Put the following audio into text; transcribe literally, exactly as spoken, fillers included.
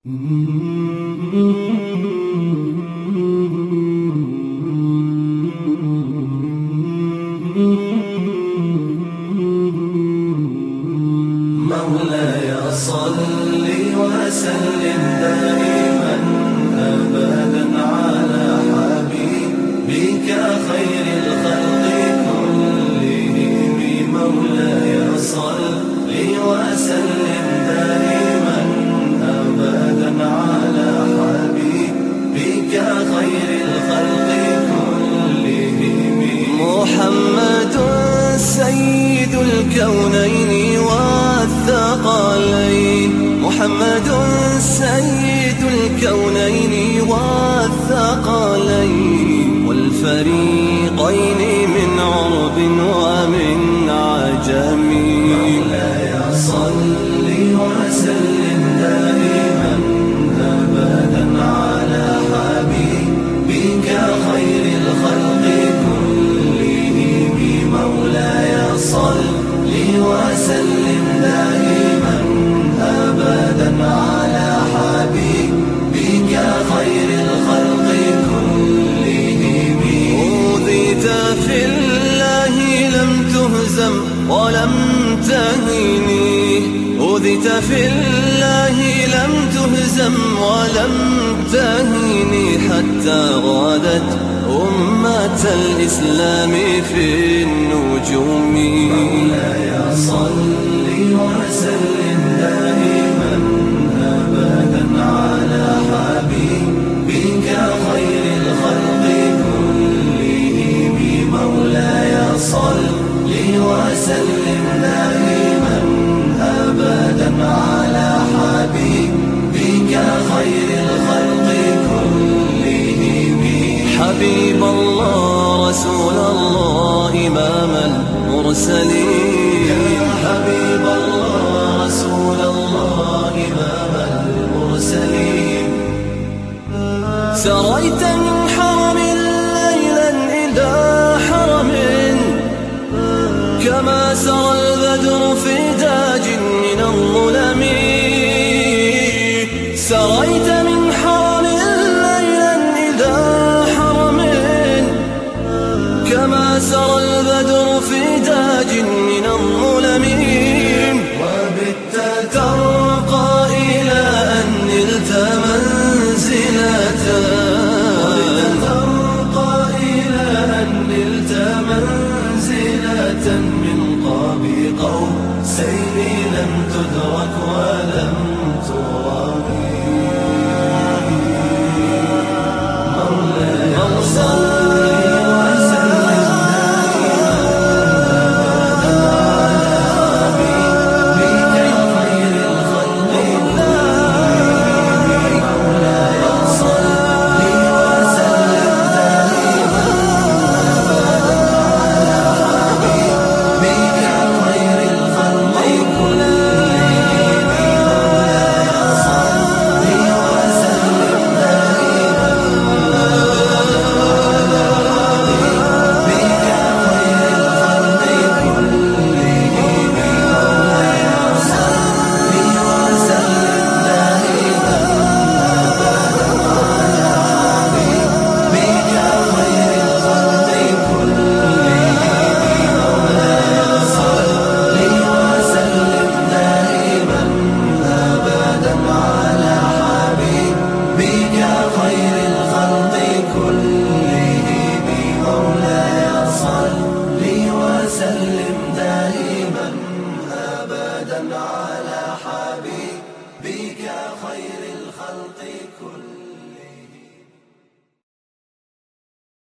مولاي صل وسلم دائما أبدا على حبيبك خير الخلق كلهم. مولاي صل وسلم دائما أبدا على حبيبك خير الخلق كلهم. محمد سيد الكونين والثقلين، محمد سيد الكونين والثقلين والفريقين من عرب ومن عجم. مولاي صل وسلم دائما أبدا على حبيبك خير الخلق كلهم. مولاي صل وسلم دائما أبدا على حبيبك خير الخلق كلهم. أوذيت في الله لم تهزم ولم تهني، أوذيت في الله لم تهزم ولم تهني حتى غادت أمة الإسلام في النجوم. مولاي صل وسلم دائما أبدا على حبيبك خير الخلق كلهم. مولاي صل وسلم دائما أبدا على حبيبك خير الخلق كلهم. حبيب الله رسول الله إمام المرسلين، حبيب الله رسول الله إمام المرسلين. سريت من حرم ليلا إلى حرم كما سرى البدر في داج من الظلم. سريت من حرم ليلا إلى حرم كما سرى البدر في داج من الظلم. وبت ترقى إلى أن نلت منزلة، ترقى إلى أن نلت منزلة من قاب قوسين لم تدرك ولم ترام. مولاي صل دائما أبدا على حبيبك خير الخلق كلهم.